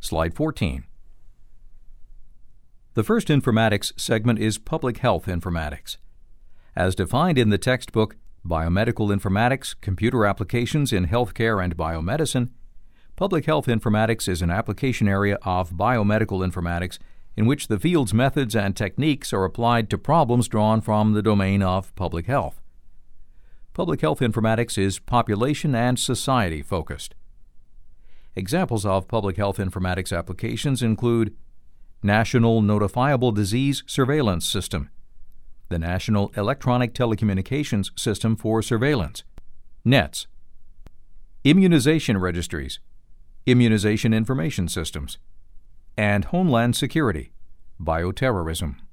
Slide 14. The first informatics segment is public health informatics. As defined in the textbook Biomedical Informatics, Computer Applications in Healthcare and Biomedicine, public health informatics is an application area of biomedical informatics in which the field's methods and techniques are applied to problems drawn from the domain of public health. Public health informatics is population and society focused. Examples of public health informatics applications include National Notifiable Disease Surveillance System, the National Electronic Telecommunications System for Surveillance, NETS, immunization registries, immunization information systems, and Homeland Security, bioterrorism.